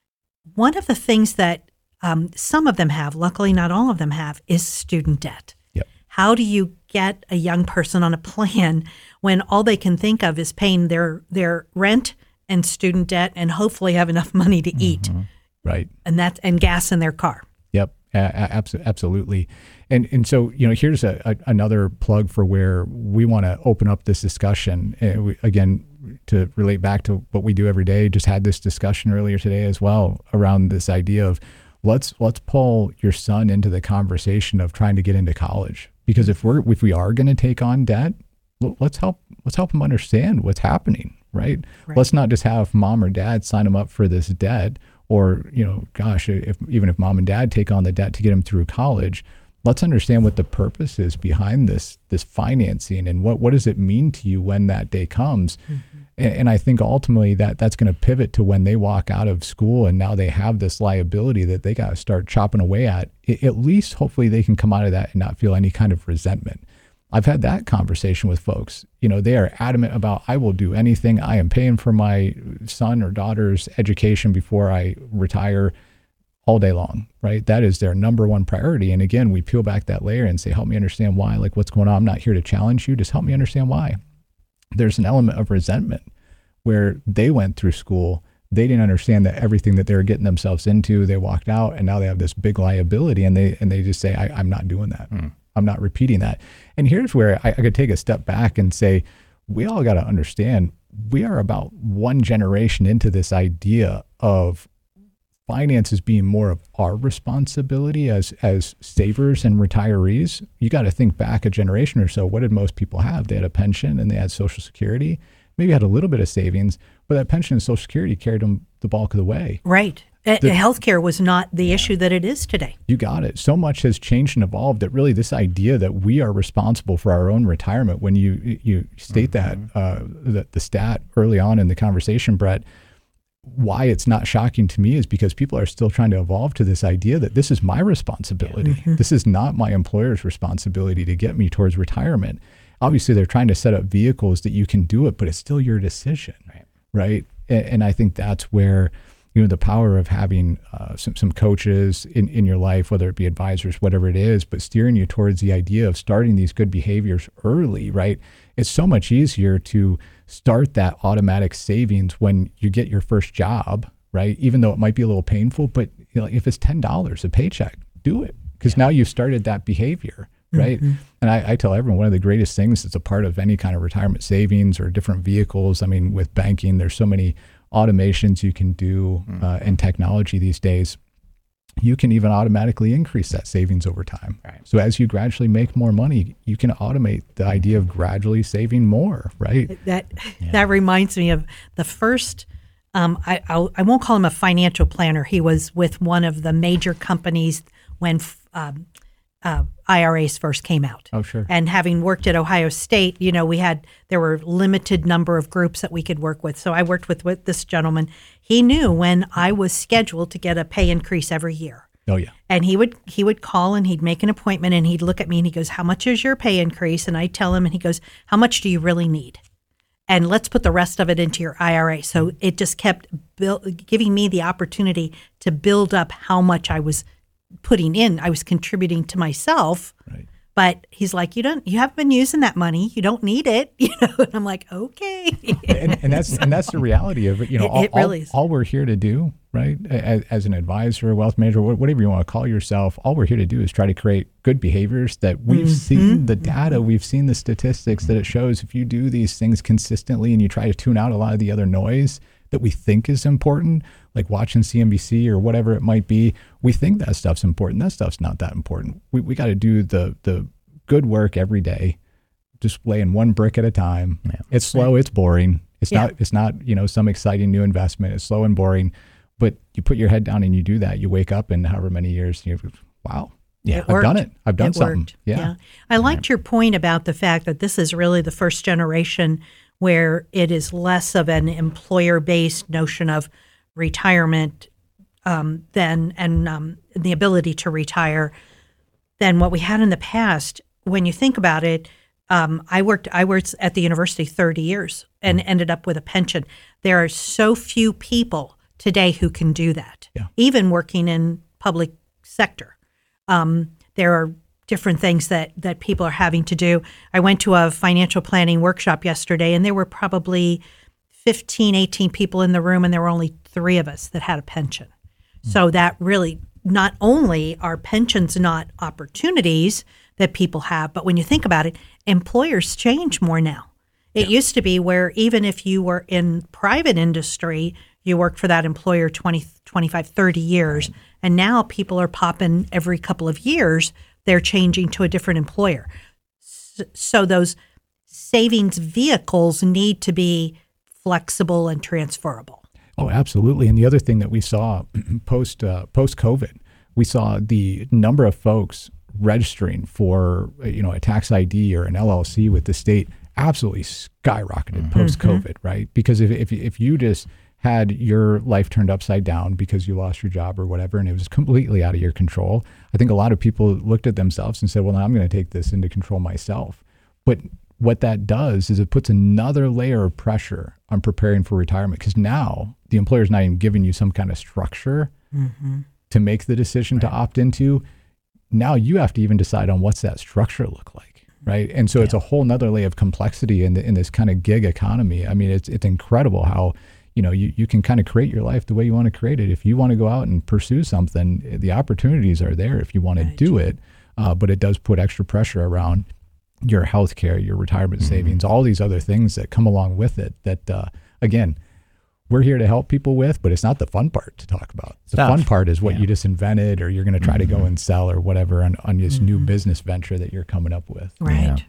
One of the things that some of them have, luckily not all of them have, is student debt. How do you get a young person on a plan when all they can think of is paying their rent and student debt and hopefully have enough money to eat? Right. And gas in their car. Yep. Absolutely. And so, you know, here's another plug for where we want to open up this discussion. Again, to relate back to what we do every day, just had this discussion earlier today as well around this idea of let's pull your son into the conversation of trying to get into college. Because if we are going to take on debt, let's help them understand what's happening, right? Let's not just have mom or dad sign them up for this debt, or, you know, gosh, even if mom and dad take on the debt to get them through college, let's understand what the purpose is behind this financing, and what does it mean to you when that day comes. And I think ultimately that's going to pivot to when they walk out of school and now they have this liability that they got to start chopping away at. At least hopefully they can come out of that and not feel any kind of resentment. I've had that conversation with folks. You know, they are adamant about, I will do anything. I am paying for my son or daughter's education before I retire all day long, right? That is their number one priority. And again, we peel back that layer and say, help me understand why, like what's going on. I'm not here to challenge you. Just help me understand why. There's an element of resentment where they went through school, they didn't understand that everything that they were getting themselves into, they walked out and now they have this big liability, and they just say, I'm not doing that. I'm not repeating that. And here's where I could take a step back and say, we all got to understand, we are about one generation into this idea of finances being more of our responsibility as savers and retirees. You got to think back a generation or so. What did most people have? They had a pension and they had Social Security, maybe had a little bit of savings, but that pension and Social Security carried them the bulk of the way. Right. Healthcare was not the issue that it is today. You got it. So much has changed and evolved that really this idea that we are responsible for our own retirement, when you state that, the stat early on in the conversation, Brett, why it's not shocking to me is because people are still trying to evolve to this idea that this is my responsibility. This is not my employer's responsibility to get me towards retirement. Obviously, they're trying to set up vehicles that you can do it, but it's still your decision, right? And I think that's where, you know, the power of having some coaches in your life, whether it be advisors, whatever it is, but steering you towards the idea of starting these good behaviors early, right? It's so much easier to start that automatic savings when you get your first job, right? Even though it might be a little painful, but you know, if it's $10 a paycheck, do it, because now you've started that behavior, right? And I tell everyone, one of the greatest things that's a part of any kind of retirement savings or different vehicles, I mean, with banking, there's so many automations you can do in technology these days. You can even automatically increase that savings over time. Right. So as you gradually make more money, you can automate the idea of gradually saving more, right? That reminds me of the first, I won't call him a financial planner. He was with one of the major companies when IRAs first came out. Oh, sure. And having worked at Ohio State, you know, there were limited number of groups that we could work with. So I worked with this gentleman. He knew when I was scheduled to get a pay increase every year. Oh, yeah. And he would call and he'd make an appointment and he'd look at me and he goes, how much is your pay increase? And I'd tell him and he goes, how much do you really need? And let's put the rest of it into your IRA. So it just kept giving me the opportunity to build up how much I was putting in. I was contributing to myself. Right. But he's like, you haven't been using that money. You don't need it. And I'm like, okay. and that's the reality of it. It really is. All we're here to do, right? As an advisor, a wealth manager, whatever you want to call yourself, all we're here to do is try to create good behaviors that we've seen the data, we've seen the statistics that it shows. If you do these things consistently and you try to tune out a lot of the other noise that we think is important, like watching CNBC or whatever it might be, we think that stuff's important. That stuff's not that important. We got to do the good work every day, just laying one brick at a time. Yeah. It's slow, it's boring. It's not some exciting new investment. It's slow and boring, but you put your head down and you do that. You wake up in however many years, wow. Yeah, I've done it. I've done something. Yeah. I liked your point about the fact that this is really the first generation where it is less of an employer-based notion of retirement and the ability to retire than what we had in the past. When you think about it, I worked at the university 30 years and ended up with a pension. There are so few people today who can do that, even working in public sector. There are different things that people are having to do. I went to a financial planning workshop yesterday, and there were probably 15, 18 people in the room, and there were only 3 of us that had a pension. So that really, not only are pensions not opportunities that people have, but when you think about it, employers change more now. It used to be where even if you were in private industry, you worked for that employer 20, 25, 30 years, and now people are popping every couple of years. They're changing to a different employer. So those savings vehicles need to be flexible and transferable. Oh, absolutely. And the other thing that we saw post-COVID, we saw the number of folks registering for a tax ID or an LLC with the state absolutely skyrocketed post-COVID, right? Because if you just had your life turned upside down because you lost your job or whatever, and it was completely out of your control, I think a lot of people looked at themselves and said, well, now I'm going to take this into control myself. But what that does is it puts another layer of pressure on preparing for retirement, because now the employer is not even giving you some kind of structure to make the decision to opt into. Now you have to even decide on what's that structure look like, right? And so it's a whole nother layer of complexity in this kind of gig economy. I mean, it's incredible how you can kind of create your life the way you want to create it. If you want to go out and pursue something, the opportunities are there if you want to do it, but it does put extra pressure around your health care, your retirement savings, all these other things that come along with it that, again, we're here to help people with, but it's not the fun part to talk about. The fun part is what you just invented or you're going to try to go and sell or whatever on this new business venture that you're coming up with. Right.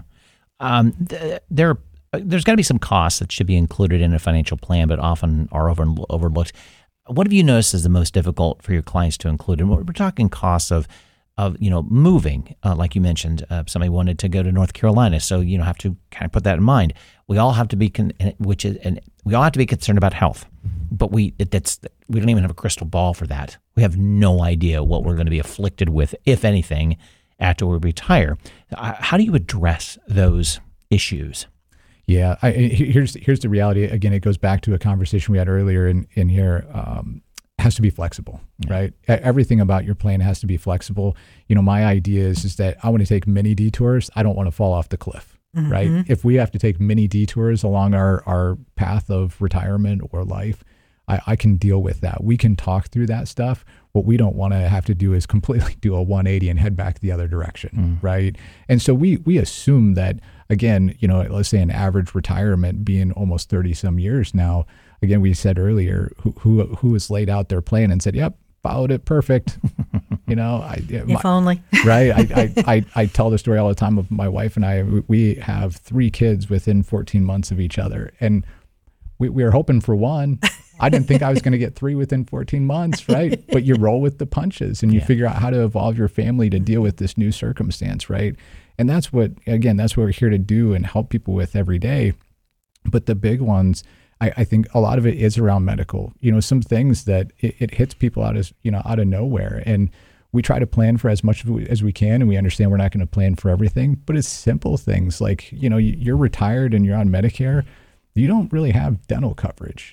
There's got to be some costs that should be included in a financial plan, but often are overlooked. What have you noticed is the most difficult for your clients to include? And we're talking costs of moving, like you mentioned. Somebody wanted to go to North Carolina, so have to kind of put that in mind. We all have to be we all have to be concerned about health, but we don't even have a crystal ball for that. We have no idea what we're going to be afflicted with, if anything, after we retire. How do you address those issues? Yeah, here's the reality. Again, it goes back to a conversation we had earlier in here. Has to be flexible, right? Everything about your plan has to be flexible. My idea is that I want to take mini detours. I don't want to fall off the cliff, right? If we have to take mini detours along our path of retirement or life, I can deal with that. We can talk through that stuff. What we don't want to have to do is completely do a 180 and head back the other direction, right? And so we assume that, again, let's say an average retirement being almost 30 some years now. Again, we said earlier, who has laid out their plan and said, "Yep, followed it perfect." If only. Right. I tell the story all the time of my wife and I. We have 3 kids within 14 months of each other, and we were hoping for one. I didn't think I was going to get 3 within 14 months, right? But you roll with the punches and you figure out how to evolve your family to deal with this new circumstance, right? And that's what we're here to do and help people with every day. But the big ones, I think a lot of it is around medical. Some things that it hits people out of nowhere, and we try to plan for as much as we can, and we understand we're not going to plan for everything. But it's simple things like you're retired and you're on Medicare. You don't really have dental coverage.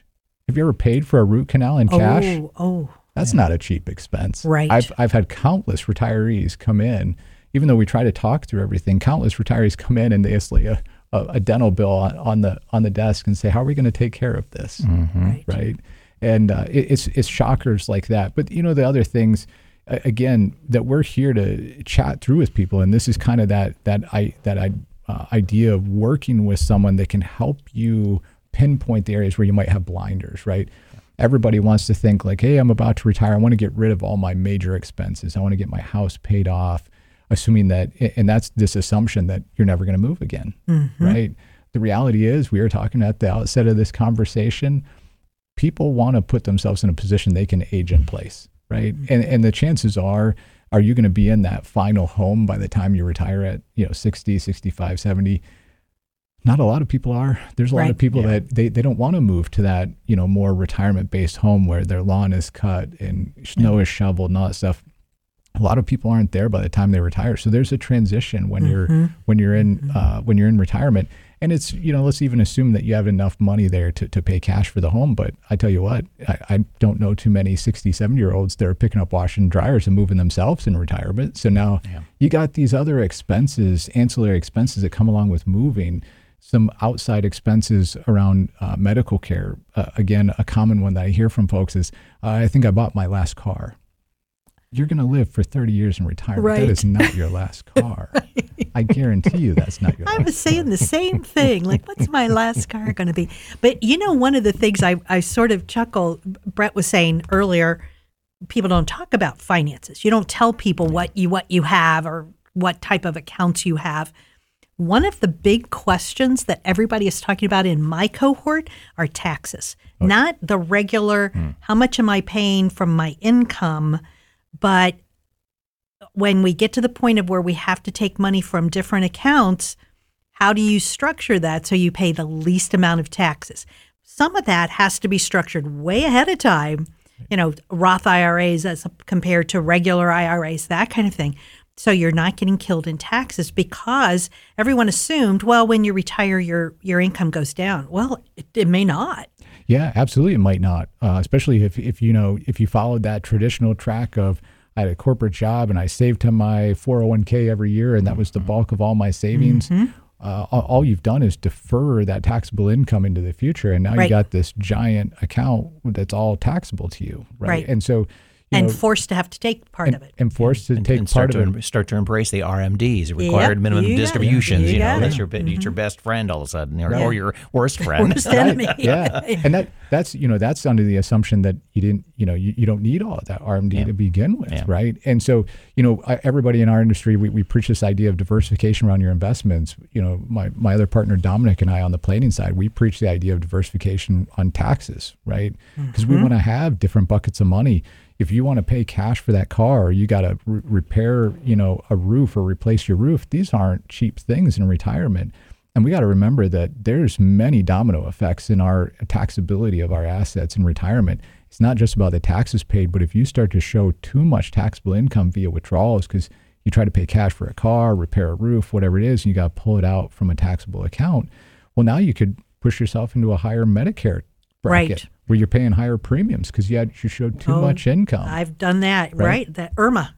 Have you ever paid for a root canal in cash? Oh. That's not a cheap expense. Right. I've had countless retirees come in, even though we try to talk through everything, countless retirees come in and they just lay a dental bill on the desk and say, how are we going to take care of this? Right. And it's shockers like that. But, the other things, again, that we're here to chat through with people. And this is kind of that idea of working with someone that can help you pinpoint the areas where you might have blinders, right? Everybody wants to think like, hey, I'm about to retire. I want to get rid of all my major expenses. I want to get my house paid off, assuming that, and that's this assumption that you're never going to move again, right? The reality is, we were talking at the outset of this conversation, people want to put themselves in a position they can age in place, right? And the chances are you going to be in that final home by the time you retire at 60, 65, 70? Not a lot of people are. There's a lot of people that they don't want to move to that, more retirement-based home where their lawn is cut and snow is shoveled and all that stuff. A lot of people aren't there by the time they retire. So there's a transition when you're in retirement. And it's, let's even assume that you have enough money there to pay cash for the home. But I tell you what, I don't know too many 60, 70-year-olds that are picking up washing dryers and moving themselves in retirement. So now you got these other expenses, ancillary expenses that come along with moving. Some outside expenses around medical care. Again, a common one that I hear from folks is, I think I bought my last car. You're going to live for 30 years in retirement. Right. That is not your last car. I guarantee you that's not your last car. I was saying the same thing. Like, what's my last car going to be? But, one of the things I sort of chuckle, Brett was saying earlier, people don't talk about finances. You don't tell people what you have or what type of accounts you have. One of the big questions that everybody is talking about in my cohort are taxes, not the regular, how much am I paying from my income? But when we get to the point of where we have to take money from different accounts, how do you structure that so you pay the least amount of taxes? Some of that has to be structured way ahead of time, Roth IRAs as compared to regular IRAs, that kind of thing. So you're not getting killed in taxes because everyone assumed, well, when you retire, your income goes down. Well, it may not. Yeah, absolutely. It might not, especially if you followed that traditional track of I had a corporate job and I saved to my 401k every year and that was the bulk of all my savings. All you've done is defer that taxable income into the future. And now you got this giant account that's all taxable to you. Right. And so, and forced to have to take part of it. And forced to take part of it. Start to embrace the RMDs, required minimum distributions. That's your best friend all of a sudden, or your worst friend. Worst enemy. And that's under the assumption that you don't need all of that RMD to begin with, right? And so, everybody in our industry, we preach this idea of diversification around your investments. My other partner, Dominic, and I on the planning side, we preach the idea of diversification on taxes, right? Because we want to have different buckets of money. If you want to pay cash for that car, or you got to repair, a roof or replace your roof, these aren't cheap things in retirement. And we got to remember that there's many domino effects in our taxability of our assets in retirement. It's not just about the taxes paid, but if you start to show too much taxable income via withdrawals because you try to pay cash for a car, repair a roof, whatever it is, and you got to pull it out from a taxable account, well, now you could push yourself into a higher Medicare bracket. Where you're paying higher premiums because you showed too much income. I've done that, right? That IRMA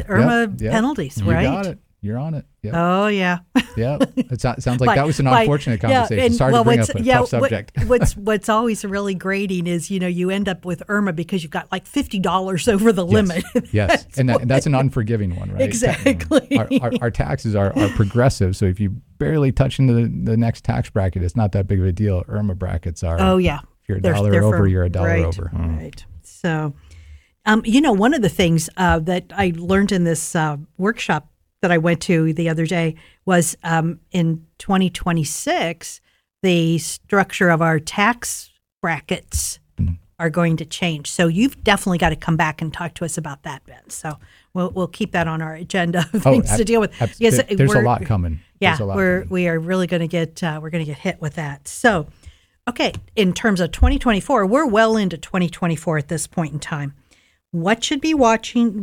penalties, right? You got it. You're on it. Yep. Oh, yeah. Yeah. It sounds like that was an unfortunate conversation. Sorry to bring up a tough subject. What's always really grating is, you end up with IRMA because you've got like $50 over the limit. Yes. And that's an unforgiving one, right? Exactly. Our taxes are progressive. So if you barely touch into the next tax bracket, it's not that big of a deal. IRMA brackets are. Oh, yeah. If you're $1 over, you're $1 over. Right. So, one of the things that I learned in this workshop that I went to the other day was in 2026, the structure of our tax brackets are going to change. So you've definitely got to come back and talk to us about that, Ben. So we'll keep that on our agenda of things to deal with. Yes, there's a lot coming. Yeah, we are really going to get hit with that. So. Okay, in terms of 2024, we're well into 2024 at this point in time. What should we be watching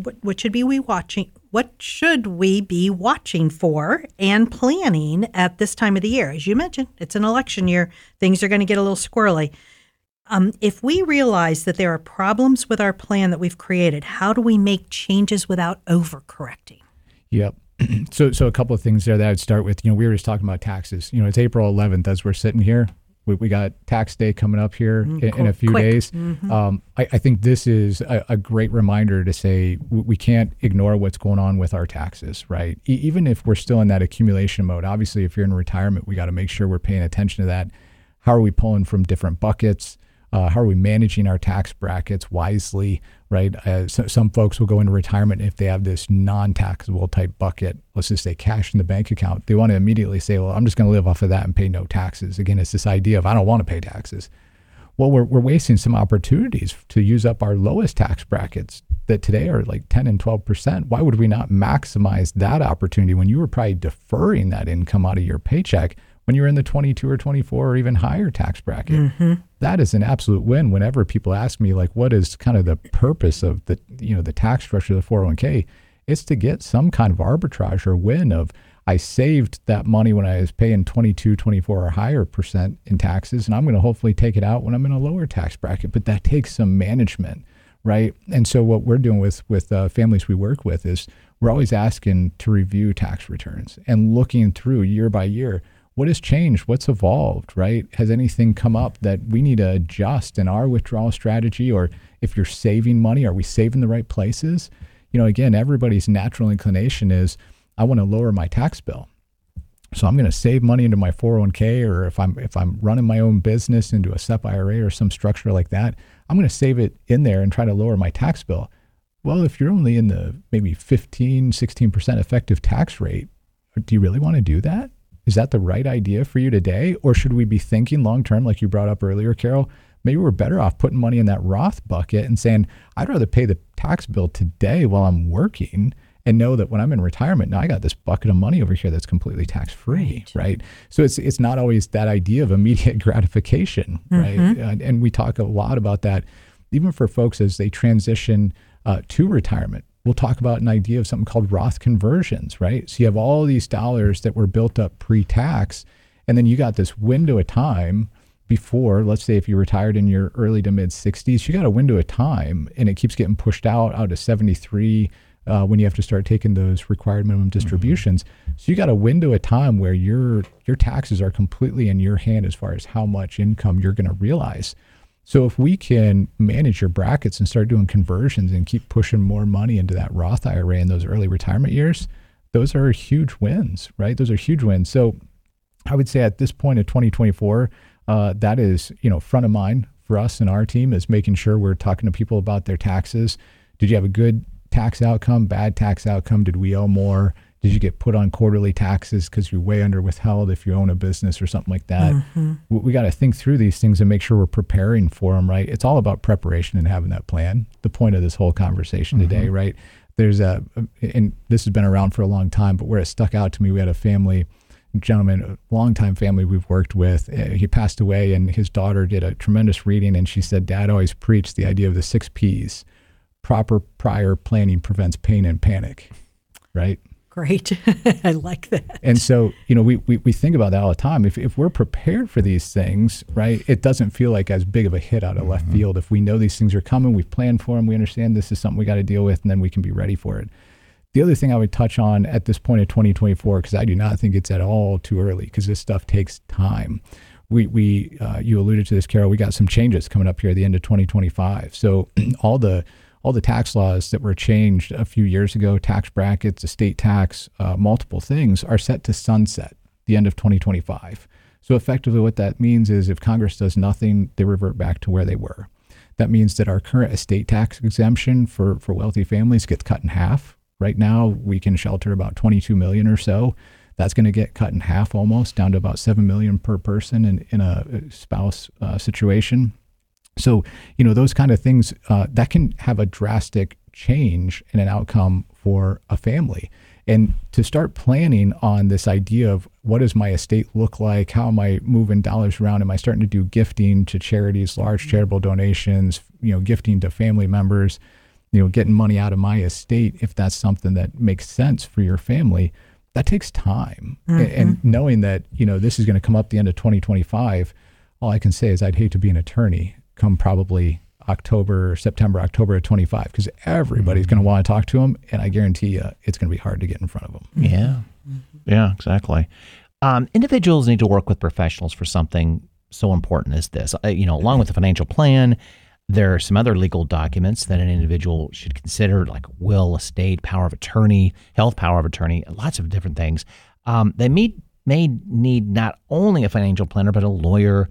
for and planning at this time of the year? As you mentioned, it's an election year. Things are going to get a little squirrely. If we realize that there are problems with our plan that we've created, how do we make changes without overcorrecting? Yep. So a couple of things there that I'd start with. We were just talking about taxes. It's April 11th as we're sitting here. We got tax day coming up here in a few days. Mm-hmm. I think this is a great reminder to say we can't ignore what's going on with our taxes, right? Even if we're still in that accumulation mode. Obviously, if you're in retirement, we got to make sure we're paying attention to that. How are we pulling from different buckets? How are we managing our tax brackets wisely, right? Some folks will go into retirement if they have this non-taxable type bucket, let's just say cash in the bank account. They want to immediately say, well, I'm just going to live off of that and pay no taxes. Again, it's this idea of I don't want to pay taxes. Well, we're wasting some opportunities to use up our lowest tax brackets that today are like 10 and 12%. Why would we not maximize that opportunity when you were probably deferring that income out of your paycheck when you're in the 22 or 24 or even higher tax bracket? Mm-hmm. That is an absolute win. Whenever people ask me, like, what is kind of the purpose of the tax structure of the 401k, it's to get some kind of arbitrage or win of I saved that money when I was paying 22, 24 or higher percent in taxes, and I'm going to hopefully take it out when I'm in a lower tax bracket. But that takes some management, right? And so what we're doing with families we work with is we're always asking to review tax returns and looking through year by year. What has changed? What's evolved, right? Has anything come up that we need to adjust in our withdrawal strategy? Or if you're saving money, are we saving the right places? Again, everybody's natural inclination is, I want to lower my tax bill. So I'm going to save money into my 401k, or if I'm running my own business into a SEP IRA or some structure like that, I'm going to save it in there and try to lower my tax bill. Well, if you're only in the maybe 15, 16% effective tax rate, do you really want to do that? Is that the right idea for you today? Or should we be thinking long-term, like you brought up earlier, Carol? Maybe we're better off putting money in that Roth bucket and saying, I'd rather pay the tax bill today while I'm working and know that when I'm in retirement, now I got this bucket of money over here that's completely tax-free, right? So it's not always that idea of immediate gratification, right? And we talk a lot about that, even for folks as they transition to retirement. We'll talk about an idea of something called Roth conversions, right? So you have all these dollars that were built up pre-tax, and then you got this window of time before, let's say if you retired in your early to mid 60s, you got a window of time, and it keeps getting pushed out to 73 when you have to start taking those required minimum distributions. Mm-hmm. So you got a window of time where your taxes are completely in your hand as far as how much income you're going to realize. So if we can manage your brackets and start doing conversions and keep pushing more money into that Roth IRA in those early retirement years, those are huge wins, right? Those are huge wins. So I would say at this point of 2024, that is, front of mind for us and our team is making sure we're talking to people about their taxes. Did you have a good tax outcome, bad tax outcome? Did we owe more? Did you get put on quarterly taxes because you're way under withheld if you own a business or something like that? Mm-hmm. We got to think through these things and make sure we're preparing for them, right? It's all about preparation and having that plan. The point of this whole conversation today, right? There's and this has been around for a long time, but where it stuck out to me, we had a gentleman, a longtime family we've worked with. He passed away, and his daughter did a tremendous reading, and she said, Dad always preached the idea of the 6 Ps. Proper prior planning prevents pain and panic, right? Great. I like that. And so, we think about that all the time. If we're prepared for these things, right, it doesn't feel like as big of a hit out of left field. If we know these things are coming, we've planned for them, we understand this is something we got to deal with, and then we can be ready for it. The other thing I would touch on at this point of 2024, because I do not think it's at all too early, because this stuff takes time. You alluded to this, Carol, we got some changes coming up here at the end of 2025. So all the tax laws that were changed a few years ago, tax brackets, estate tax, multiple things are set to sunset the end of 2025. So effectively what that means is if Congress does nothing, they revert back to where they were. That means that our current estate tax exemption for wealthy families gets cut in half. Right now, we can shelter about 22 million or so. That's going to get cut in half almost, down to about 7 million per person in a spouse situation. So, those kind of things, that can have a drastic change in an outcome for a family. And to start planning on this idea of what does my estate look like? How am I moving dollars around? Am I starting to do gifting to charities, large charitable donations, gifting to family members, getting money out of my estate, if that's something that makes sense for your family? That takes time. And knowing that, this is going to come up the end of 2025, all I can say is I'd hate to be an attorney come probably September, October of 25, because everybody's going to want to talk to them, and I guarantee you it's going to be hard to get in front of them. Yeah, yeah, exactly. Individuals need to work with professionals for something so important as this. Along with the financial plan, there are some other legal documents that an individual should consider, like will, estate, power of attorney, health power of attorney, lots of different things. They may need not only a financial planner, but a lawyer,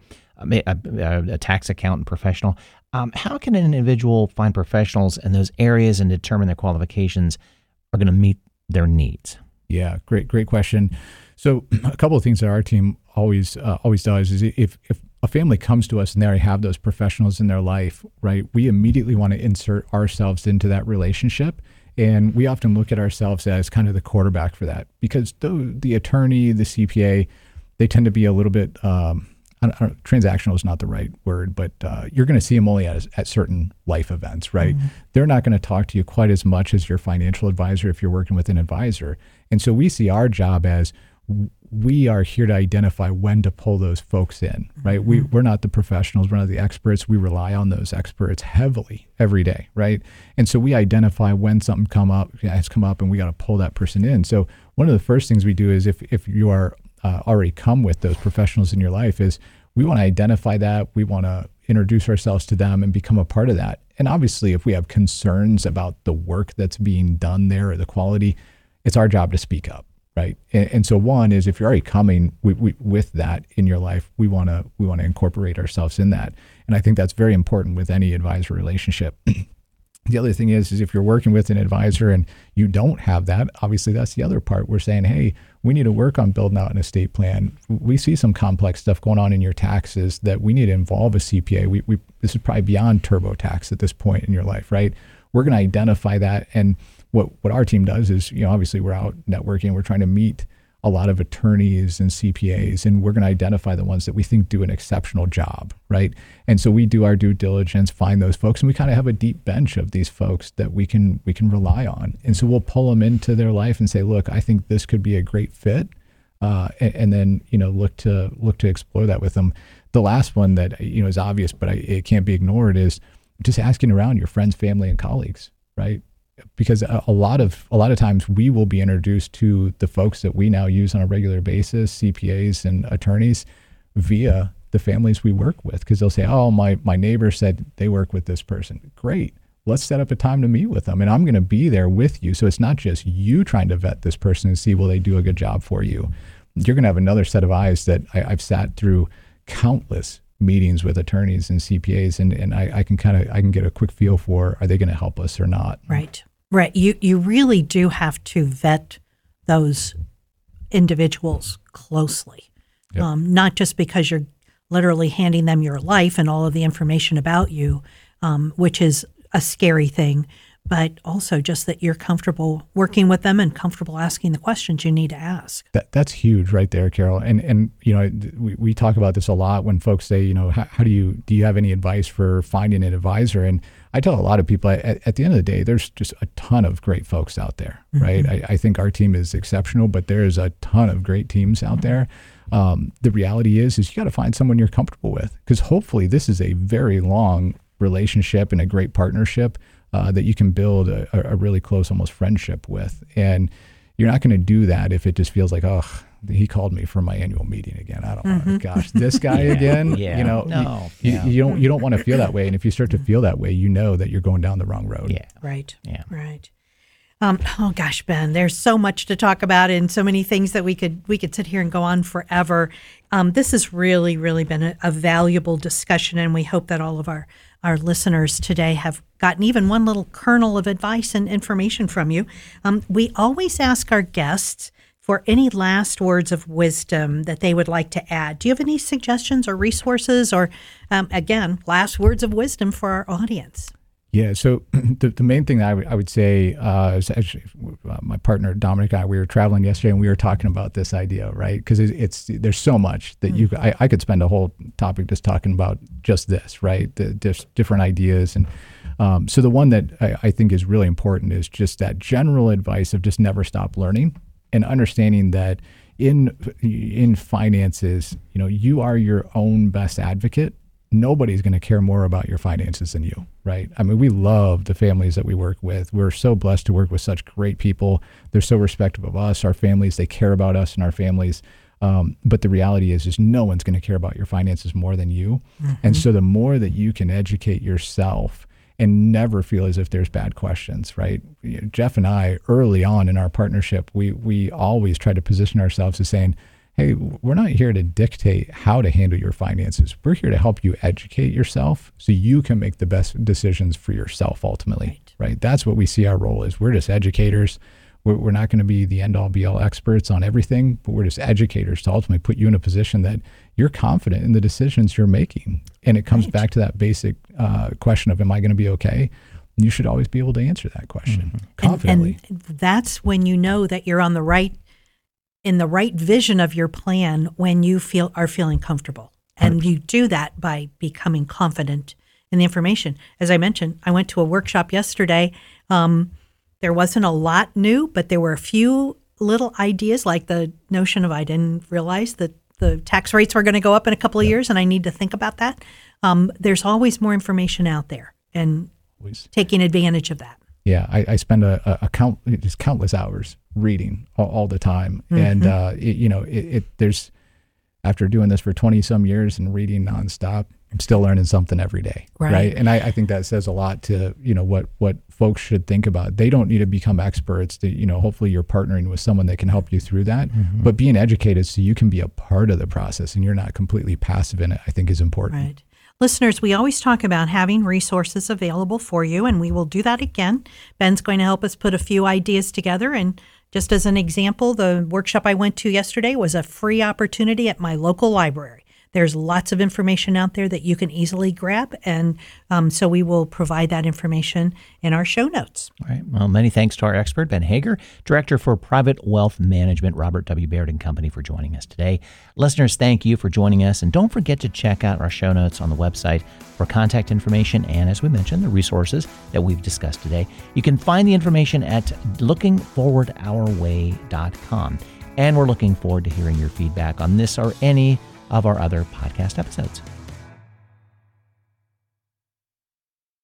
a tax accountant professional. How can an individual find professionals in those areas and determine their qualifications are going to meet their needs? Yeah, great question. So a couple of things that our team always does is if a family comes to us and they already have those professionals in their life, right, we immediately want to insert ourselves into that relationship. And we often look at ourselves as kind of the quarterback for that, because the attorney, the CPA, they tend to be a little bit, transactional is not the right word, but you're going to see them only at certain life events, right? Mm-hmm. They're not going to talk to you quite as much as your financial advisor if you're working with an advisor. And so we see our job as we are here to identify when to pull those folks in, right? Mm-hmm. We're not the professionals, we're not the experts. We rely on those experts heavily every day, right? And so we identify when something has come up and we got to pull that person in. So one of the first things we do is if you are already come with those professionals in your life is we want to identify that. We want to introduce ourselves to them and become a part of that. And obviously, if we have concerns about the work that's being done there or the quality, it's our job to speak up, right? And so one is if you're already coming with that in your life, we want to incorporate ourselves in that. And I think that's very important with any advisor relationship. The other thing is if you're working with an advisor and you don't have that, obviously that's the other part. We're saying, hey, we need to work on building out an estate plan. We see some complex stuff going on in your taxes that we need to involve a CPA. This is probably beyond TurboTax at this point in your life, right? We're going to identify that. And what our team does is, obviously we're out networking. We're trying to meet a lot of attorneys and CPAs, and we're going to identify the ones that we think do an exceptional job, right? And so we do our due diligence, find those folks, and we kind of have a deep bench of these folks that we can rely on. And so we'll pull them into their life and say, look, I think this could be a great fit, and then look to explore that with them. The last one that is obvious, but it can't be ignored is just asking around your friends, family, and colleagues, right? Because a lot of times we will be introduced to the folks that we now use on a regular basis, CPAs and attorneys, via the families we work with, because they'll say, oh, my neighbor said they work with this person. Great. Let's set up a time to meet with them. And I'm going to be there with you. So it's not just you trying to vet this person and see, will they do a good job for you? You're going to have another set of eyes that I've sat through countless meetings with attorneys and CPAs, and I can get a quick feel for, are they going to help us or not? Right. You really do have to vet those individuals closely, yep. Not just because you're literally handing them your life and all of the information about you, which is a scary thing, but also just that you're comfortable working with them and comfortable asking the questions you need to ask. That's huge right there, Carol. And we talk about this a lot when folks say, how do you have any advice for finding an advisor? And I tell a lot of people at the end of the day, there's just a ton of great folks out there, right? Mm-hmm. I think our team is exceptional, but there's a ton of great teams out there. The reality is you got to find someone you're comfortable with, because hopefully this is a very long relationship and a great partnership that you can build a really close, almost friendship with. And you're not going to do that if it just feels like, oh, he called me for my annual meeting again. I don't want to, gosh, this guy again. Yeah. You don't want to feel that way. And if you start to feel that way, you know that you're going down the wrong road. Yeah. Right. Yeah. Right. Oh gosh, Ben, there's so much to talk about and so many things that we could sit here and go on forever. This has really, really been a valuable discussion, and we hope that all of our listeners today have gotten even one little kernel of advice and information from you. We always ask our guests for any last words of wisdom that they would like to add. Do you have any suggestions or resources or, again, last words of wisdom for our audience? Yeah, so the main thing I would say is actually my partner Dominic and I, we were traveling yesterday and we were talking about this idea, right? Because there's so much that I could spend a whole topic just talking about just this, right? The different ideas. And so the one that I think is really important is just that general advice of just never stop learning and understanding that in finances, you are your own best advocate. nobody's going to care more about your finances than you, right? I mean, we love the families that we work with. We're so blessed to work with such great people. They're so respectful of us, our families. They care about us and our families. But the reality is no one's going to care about your finances more than you. Mm-hmm. And so the more that you can educate yourself and never feel as if there's bad questions, right? Jeff and I, early on in our partnership, we always try to position ourselves as saying, hey, we're not here to dictate how to handle your finances. We're here to help you educate yourself so you can make the best decisions for yourself ultimately, right? That's what we see our role is. We're just educators. We're not going to be the end-all, be-all experts on everything, but we're just educators to ultimately put you in a position that you're confident in the decisions you're making. And it comes back to that basic question of, am I going to be okay? You should always be able to answer that question confidently. And that's when you know that you're in the right vision of your plan when you are feeling comfortable. And 100%. You do that by becoming confident in the information. As I mentioned, I went to a workshop yesterday. There wasn't a lot new, but there were a few little ideas, like the notion of I didn't realize that the tax rates were going to go up in a couple of years, and I need to think about that. There's always more information out there, and taking advantage of that. Yeah, I spend just countless hours reading all the time, and there's after doing this for 20 some years and reading nonstop, I'm still learning something every day, right? And I think that says a lot to what folks should think about. They don't need to become experts. Hopefully you're partnering with someone that can help you through that. Mm-hmm. But being educated so you can be a part of the process and you're not completely passive in it, I think is important. Right. Listeners, we always talk about having resources available for you, and we will do that again. Ben's going to help us put a few ideas together. And just as an example, the workshop I went to yesterday was a free opportunity at my local library. There's lots of information out there that you can easily grab, and so we will provide that information in our show notes. All right. Well, many thanks to our expert, Ben Hager, Director for Private Wealth Management, Robert W. Baird & Company, for joining us today. Listeners, thank you for joining us, and don't forget to check out our show notes on the website for contact information and, as we mentioned, the resources that we've discussed today. You can find the information at lookingforwardourway.com, and we're looking forward to hearing your feedback on this or any of our other podcast episodes.